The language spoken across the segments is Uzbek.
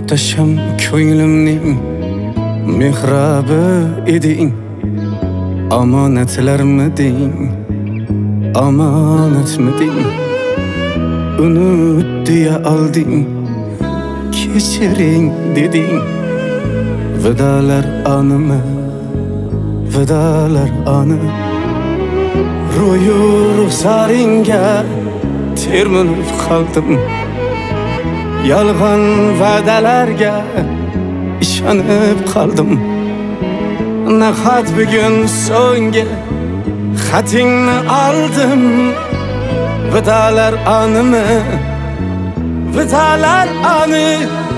muhtasham ko'nglimning mehrabi eding. Omonatlarmiding, omonatmiding? Unut deya olding, kechiring deding. Vidolar animi, vidolar ani. Ro'yu ruxsaringga termilib qoldim. Yolg'on va'dalarga ishonib qoldim. Nahot bugun so'nggi xatingni oldim. Vidolar animi, vidolar ani.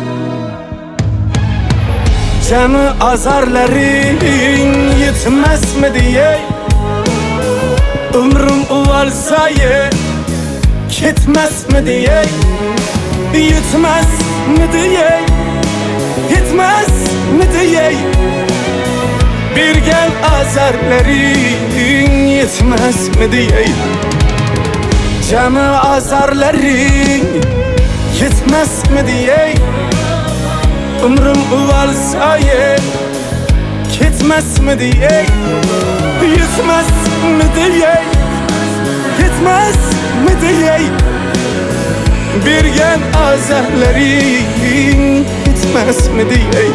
Jami azarlaring yetmasmidi ey? Umrim uvalsaye ketmasmidi ey? Yetmasmidi ey? Yetmasmidi ey? Bergan azarlaring yetmasmidi ey? Jami azarlaring yetmasmidi ey? Umrim uvalsaye ketmasmidi ey? Yetmasmidi ey? Yetmasmidi ey? Bergan azarlaring yetmasmidi ey?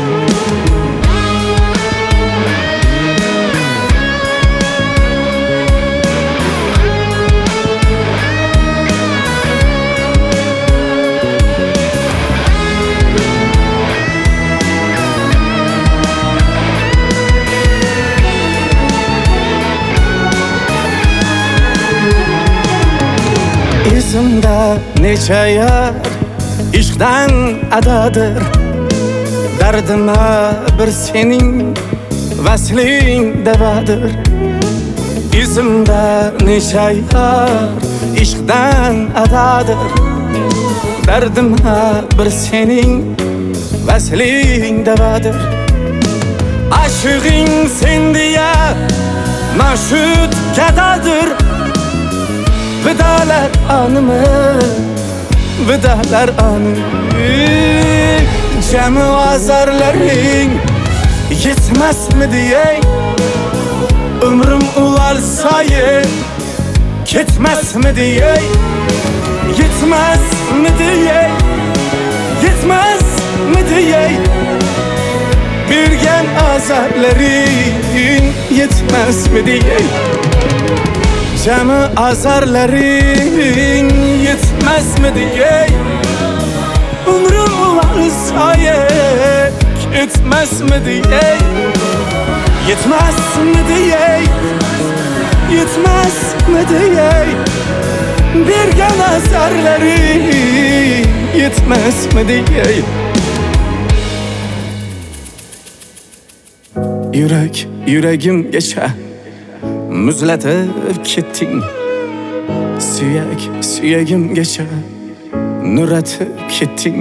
Esimda necha yar ishqdan adadir. Dardima bir sening vasling davadir. Esimda necha yar ishqdan adadir. Dardima bir sening vasling davadir. Aşığın sen diye naşut kadadir. Vidolar animi, vidolar ani. Jami azarlaring yetmasmidi ey? Umrim uvalsaye ketmasmidi ey? Yetmasmidi ey? Yetmasmidi ey? Bergan azarlaring yetmasmidi ey? Jami azarlaring yetmasmidi ey? Umrim uvalsaye ketmasmidi ey? Yetmasmidi ey? Yetmasmidi ey? Bergan azarlaring yetmasmidi ey? Yuragimgacha muzlatib ketding. Suyagimgacha nuratib ketding.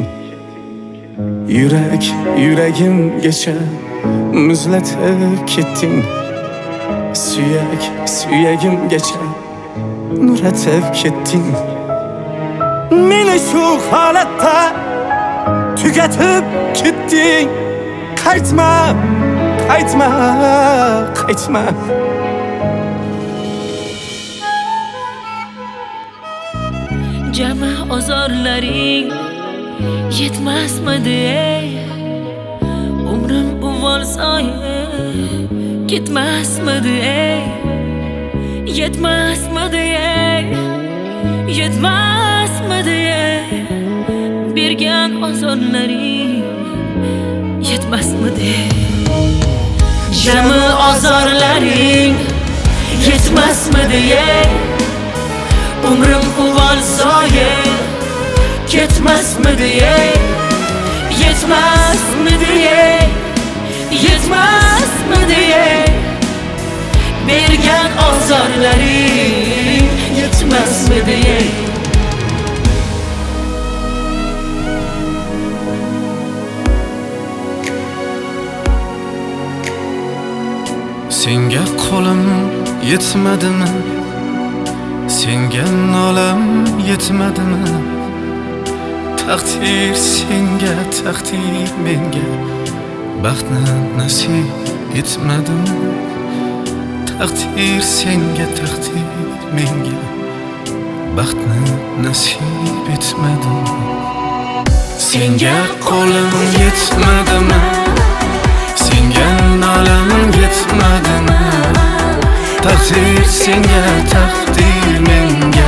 Yuragimgacha muzlatib ketding. Suyagimgacha nuratib ketding. Meni shu holatda tugatib ketding. Qaytma, qaytma, qaytma. Jami azorlaring yetmasmidi ey? Umrim uvalsaye ketmasmidi ey? Yetmasmidi ey? Yetmasmidi ey? Bergan azorlaring yetmasmidi ey? Jami azorlaring yetmasmidi ey? Umrim uvalsaye ketmasmidi ey? Yetmasmidi ey? Yetmasmidi ey? Bergan azorlaring yetmasmidi ey? Senga qo'lim yetmadimi? Senga nolam yetmadimi? Taqdir senga, taqdir menga baxtni nasib etmadim. Taqdir senga, taqdir menga baxtni nasib etmadim. Senga qo'lim yetmadimi? Senga nolam yetmadimi? Taqdir senga, taqdir menga